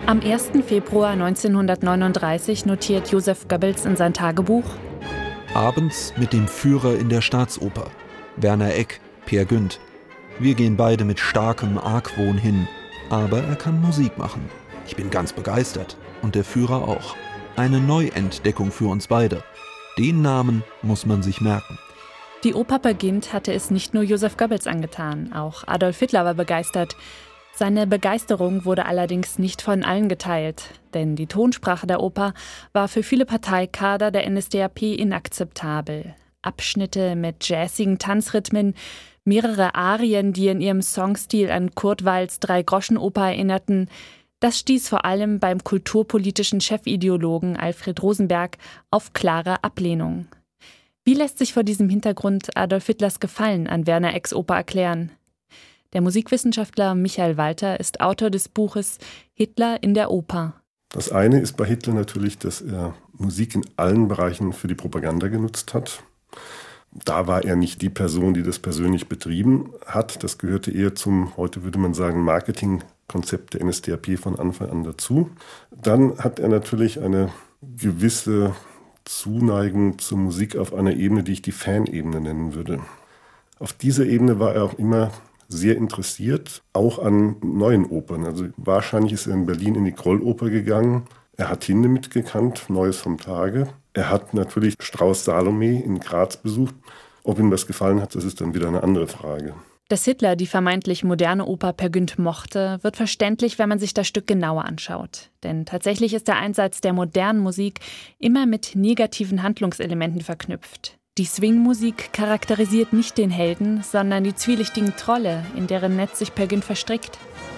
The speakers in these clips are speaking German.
Am 1. Februar 1939 notiert Joseph Goebbels in sein Tagebuch: Abends mit dem Führer in der Staatsoper, Werner Egk, Peer Gynt. Wir gehen beide mit starkem Argwohn hin, aber er kann Musik machen. Ich bin ganz begeistert und der Führer auch. Eine Neuentdeckung für uns beide. Den Namen muss man sich merken. Die Oper Peer Gynt hatte es nicht nur Joseph Goebbels angetan, auch Adolf Hitler war begeistert. Seine Begeisterung wurde allerdings nicht von allen geteilt, denn die Tonsprache der Oper war für viele Parteikader der NSDAP inakzeptabel. Abschnitte mit jazzigen Tanzrhythmen, mehrere Arien, die in ihrem Songstil an Kurt Weils Drei-Groschen-Oper erinnerten, das stieß vor allem beim kulturpolitischen Chefideologen Alfred Rosenberg auf klare Ablehnung. Wie lässt sich vor diesem Hintergrund Adolf Hitlers Gefallen an Werner Egks Oper erklären? Der Musikwissenschaftler Michael Walter ist Autor des Buches Hitler in der Oper. Das eine ist bei Hitler natürlich, dass er Musik in allen Bereichen für die Propaganda genutzt hat. Da war er nicht die Person, die das persönlich betrieben hat. Das gehörte eher zum, heute würde man sagen, Marketingkonzept der NSDAP von Anfang an dazu. Dann hat er natürlich eine gewisse Zuneigung zur Musik auf einer Ebene, die ich die Fanebene nennen würde. Auf dieser Ebene war er auch immer sehr interessiert, auch an neuen Opern. Also wahrscheinlich ist er in Berlin in die Krolloper gegangen. Er hat Hinde mitgekannt, Neues vom Tage. Er hat natürlich Strauß Salome in Graz besucht. Ob ihm das gefallen hat, das ist dann wieder eine andere Frage. Dass Hitler die vermeintlich moderne Oper Peer Gynt mochte, wird verständlich, wenn man sich das Stück genauer anschaut. Denn tatsächlich ist der Einsatz der modernen Musik immer mit negativen Handlungselementen verknüpft. Die Swing-Musik charakterisiert nicht den Helden, sondern die zwielichtigen Trolle, in deren Netz sich Peer Gynt verstrickt.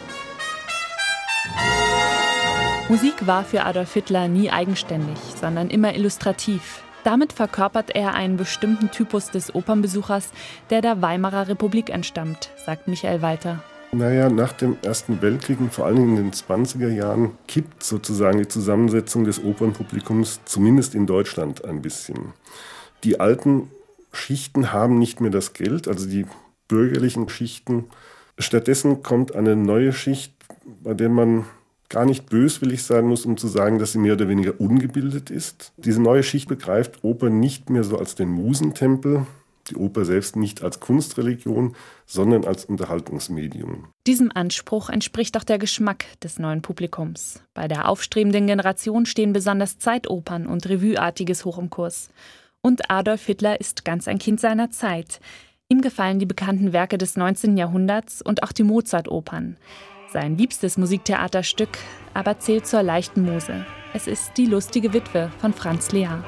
Musik war für Adolf Hitler nie eigenständig, sondern immer illustrativ. Damit verkörpert er einen bestimmten Typus des Opernbesuchers, der der Weimarer Republik entstammt, sagt Michael Walter. Nach dem Ersten Weltkrieg und vor allen Dingen in den 20er Jahren kippt sozusagen die Zusammensetzung des Opernpublikums, zumindest in Deutschland, ein bisschen. Die alten Schichten haben nicht mehr das Geld, also die bürgerlichen Schichten. Stattdessen kommt eine neue Schicht, bei der man gar nicht böswillig sein muss, um zu sagen, dass sie mehr oder weniger ungebildet ist. Diese neue Schicht begreift Oper nicht mehr so als den Musentempel, die Oper selbst nicht als Kunstreligion, sondern als Unterhaltungsmedium. Diesem Anspruch entspricht auch der Geschmack des neuen Publikums. Bei der aufstrebenden Generation stehen besonders Zeitopern und Revueartiges hoch im Kurs. Und Adolf Hitler ist ganz ein Kind seiner Zeit. Ihm gefallen die bekannten Werke des 19. Jahrhunderts und auch die Mozart-Opern. Sein liebstes Musiktheaterstück aber zählt zur leichten Muse. Es ist Die lustige Witwe von Franz Lehár.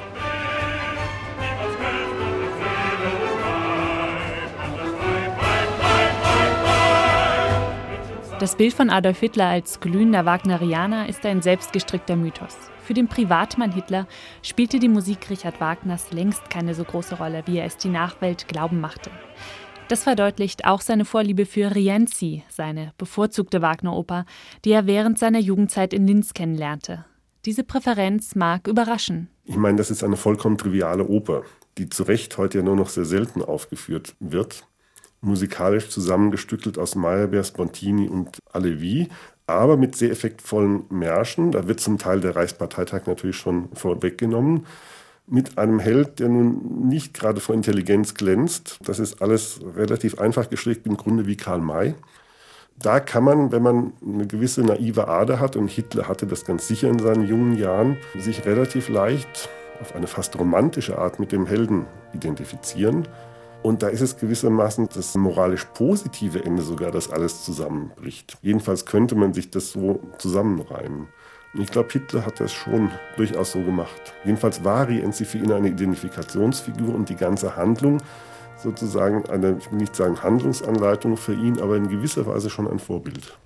Das Bild von Adolf Hitler als glühender Wagnerianer ist ein selbstgestrickter Mythos. Für den Privatmann Hitler spielte die Musik Richard Wagners längst keine so große Rolle, wie er es die Nachwelt glauben machte. Das verdeutlicht auch seine Vorliebe für Rienzi, seine bevorzugte Wagner-Oper, die er während seiner Jugendzeit in Linz kennenlernte. Diese Präferenz mag überraschen. Ich meine, das ist eine vollkommen triviale Oper, die zu Recht heute ja nur noch sehr selten aufgeführt wird. Musikalisch zusammengestückelt aus Meyerbeer, Spontini und Halévy, aber mit sehr effektvollen Märschen. Da wird zum Teil der Reichsparteitag natürlich schon vorweggenommen. Mit einem Held, der nun nicht gerade vor Intelligenz glänzt. Das ist alles relativ einfach gestrickt, im Grunde wie Karl May. Da kann man, wenn man eine gewisse naive Ader hat, und Hitler hatte das ganz sicher in seinen jungen Jahren, sich relativ leicht auf eine fast romantische Art mit dem Helden identifizieren. Und da ist es gewissermaßen das moralisch positive Ende sogar, das alles zusammenbricht. Jedenfalls könnte man sich das so zusammenreimen. Und ich glaube, Hitler hat das schon durchaus so gemacht. Jedenfalls war Rienzi für ihn eine Identifikationsfigur und die ganze Handlung sozusagen eine, ich will nicht sagen Handlungsanleitung für ihn, aber in gewisser Weise schon ein Vorbild.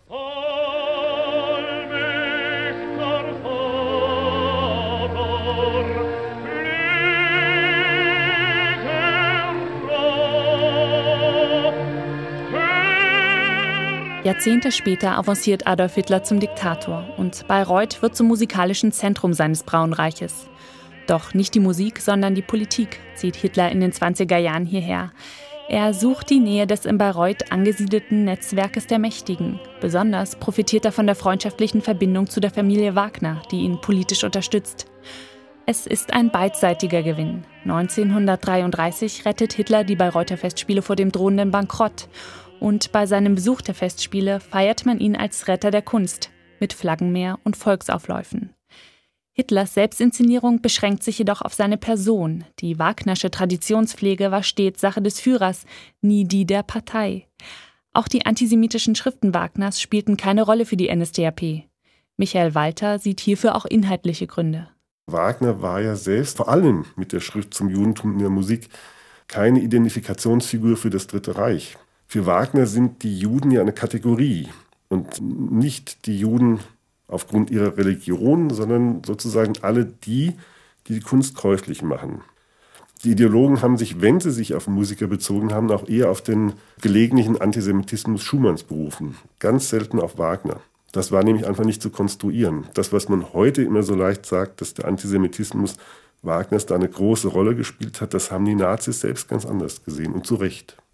Jahrzehnte später avanciert Adolf Hitler zum Diktator und Bayreuth wird zum musikalischen Zentrum seines Braunen Reiches. Doch nicht die Musik, sondern die Politik zieht Hitler in den 20er Jahren hierher. Er sucht die Nähe des in Bayreuth angesiedelten Netzwerkes der Mächtigen. Besonders profitiert er von der freundschaftlichen Verbindung zu der Familie Wagner, die ihn politisch unterstützt. Es ist ein beidseitiger Gewinn. 1933 rettet Hitler die Bayreuther Festspiele vor dem drohenden Bankrott. Und bei seinem Besuch der Festspiele feiert man ihn als Retter der Kunst mit Flaggenmeer und Volksaufläufen. Hitlers Selbstinszenierung beschränkt sich jedoch auf seine Person. Die Wagnersche Traditionspflege war stets Sache des Führers, nie die der Partei. Auch die antisemitischen Schriften Wagners spielten keine Rolle für die NSDAP. Michael Walter sieht hierfür auch inhaltliche Gründe. Wagner war ja selbst, vor allem mit der Schrift zum Judentum in der Musik, keine Identifikationsfigur für das Dritte Reich. Für Wagner sind die Juden ja eine Kategorie und nicht die Juden aufgrund ihrer Religion, sondern sozusagen alle die Kunst käuflich machen. Die Ideologen haben sich, wenn sie sich auf Musiker bezogen haben, auch eher auf den gelegentlichen Antisemitismus Schumanns berufen. Ganz selten auf Wagner. Das war nämlich einfach nicht zu konstruieren. Das, was man heute immer so leicht sagt, dass der Antisemitismus Wagners da eine große Rolle gespielt hat, das haben die Nazis selbst ganz anders gesehen und zu Recht.